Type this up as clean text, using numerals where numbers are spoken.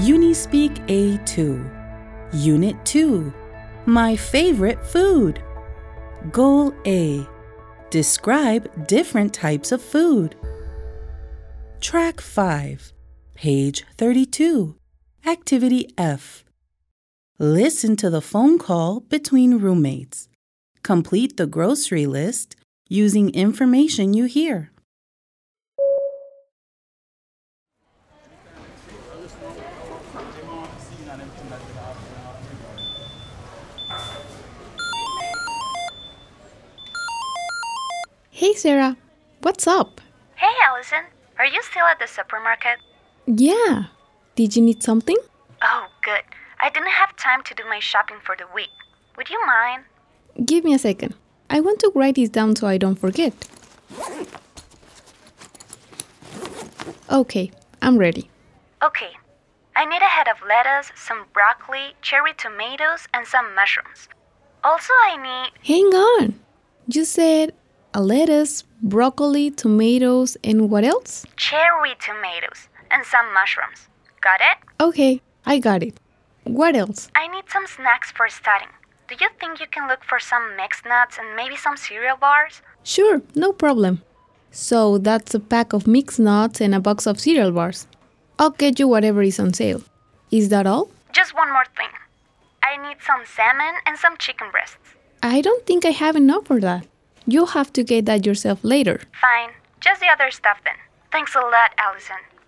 Unispeak A2. Unit 2. My favorite food. Goal A. Describe different types of food. Track 5. Page 32. Activity F. Listen to the phone call between roommates. Complete the grocery list using information you hear. Hey Sarah, what's up? Hey Allison, are you still at the supermarket? Yeah, did you need something? Oh, good. I didn't have time to do my shopping for the week. Would you mind? Give me a second. I want to write this down so I don't forget. Okay, I'm ready. Okay. I need a head of lettuce, some broccoli, cherry tomatoes, and some mushrooms. Also, I need... Hang on. You said a lettuce, broccoli, tomatoes, and what else? Cherry tomatoes and some mushrooms. Got it? Okay, I got it. What else? I need some snacks for studying. Do you think you can look for some mixed nuts and maybe some cereal bars? Sure, no problem. So that's a pack of mixed nuts and a box of cereal bars. I'll get you whatever is on sale. Is that all? Just one more thing. I need some salmon and some chicken breasts. I don't think I have enough for that. You'll have to get that yourself later. Fine. Just the other stuff then. Thanks a lot, Allison.